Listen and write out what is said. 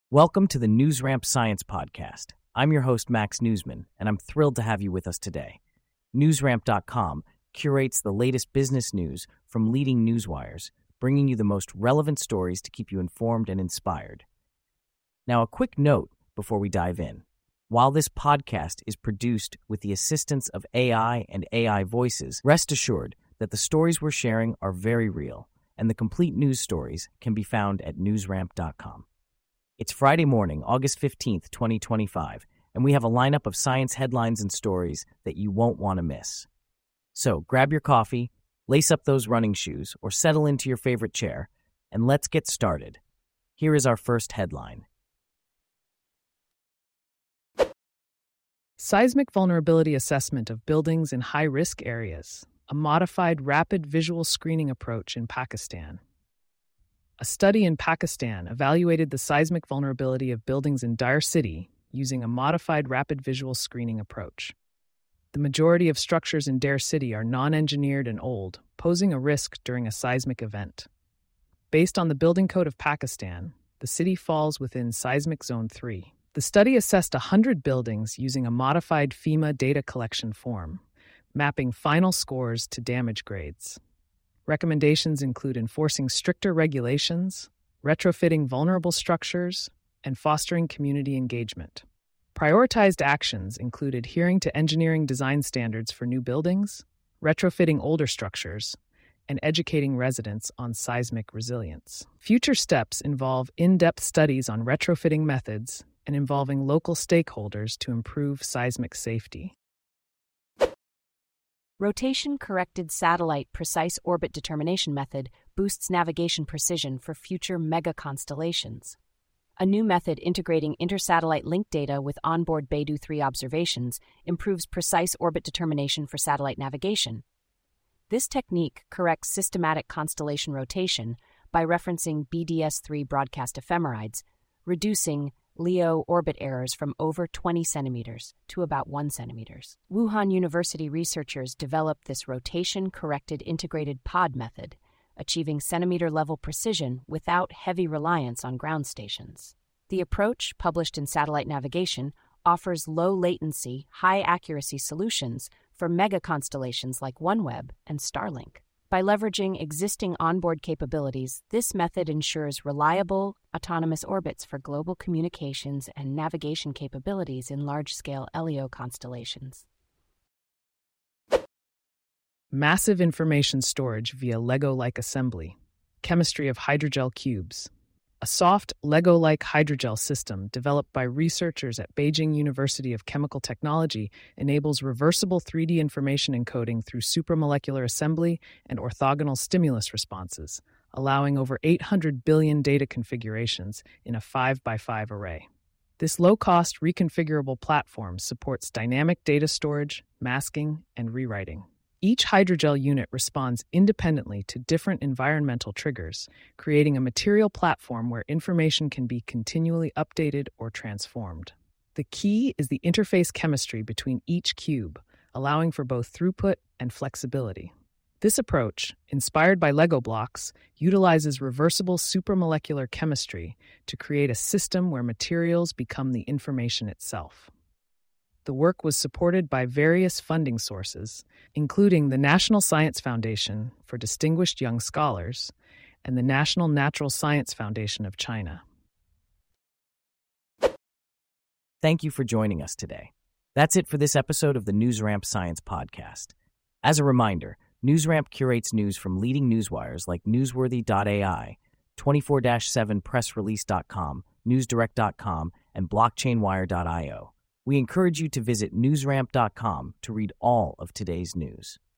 Welcome to the NewsRamp Science Podcast. I'm your host, Max Newsman, and I'm thrilled to have you with us today. NewsRamp.com curates the latest business news from leading newswires, bringing you the most relevant stories to keep you informed and inspired. Now, a quick note before we dive in. While this podcast is produced with the assistance of AI and AI voices, rest assured that the stories we're sharing are very real, and the complete news stories can be found at NewsRamp.com. It's Friday morning, August 15th, 2025, and we have a lineup of science headlines and stories that you won't want to miss. So grab your coffee, lace up those running shoes, or settle into your favorite chair, and let's get started. Here is our first headline. Seismic vulnerability assessment of buildings in high-risk areas, a modified rapid visual screening approach in Pakistan. A study in Pakistan evaluated the seismic vulnerability of buildings in Dire City using a modified rapid visual screening approach. The majority of structures in Dire City are non-engineered and old, posing a risk during a seismic event. Based on the Building Code of Pakistan, the city falls within Seismic Zone 3. The study assessed 100 buildings using a modified FEMA data collection form, mapping final scores to damage grades. Recommendations include enforcing stricter regulations, retrofitting vulnerable structures, and fostering community engagement. Prioritized actions include adhering to engineering design standards for new buildings, retrofitting older structures, and educating residents on seismic resilience. Future steps involve in-depth studies on retrofitting methods and involving local stakeholders to improve seismic safety. Rotation-corrected satellite precise orbit determination method boosts navigation precision for future mega-constellations. A new method integrating inter-satellite link data with onboard Beidou 3 observations improves precise orbit determination for satellite navigation. This technique corrects systematic constellation rotation by referencing BDS-3 broadcast ephemerides, reducing LEO orbit errors from over 20 centimeters to about 1 centimeter. Wuhan University researchers developed this rotation-corrected integrated pod method, achieving centimeter-level precision without heavy reliance on ground stations. The approach, published in Satellite Navigation, offers low-latency, high-accuracy solutions for mega-constellations like OneWeb and Starlink. By leveraging existing onboard capabilities, this method ensures reliable, autonomous orbits for global communications and navigation capabilities in large-scale LEO constellations. Massive information storage via Lego-like assembly. Chemistry of hydrogel cubes. A soft, Lego-like hydrogel system developed by researchers at Beijing University of Chemical Technology enables reversible 3D information encoding through supramolecular assembly and orthogonal stimulus responses, allowing over 800 billion data configurations in a 5x5 array. This low-cost, reconfigurable platform supports dynamic data storage, masking, and rewriting. Each hydrogel unit responds independently to different environmental triggers, creating a material platform where information can be continually updated or transformed. The key is the interface chemistry between each cube, allowing for both throughput and flexibility. This approach, inspired by Lego blocks, utilizes reversible supramolecular chemistry to create a system where materials become the information itself. The work was supported by various funding sources, including the National Science Foundation for Distinguished Young Scholars and the National Natural Science Foundation of China. Thank you for joining us today. That's it for this episode of the NewsRamp Science Podcast. As a reminder, NewsRamp curates news from leading newswires like Newsworthy.ai, 24/7pressrelease.com, NewsDirect.com, and BlockchainWire.io. We encourage you to visit newsramp.com to read all of today's news.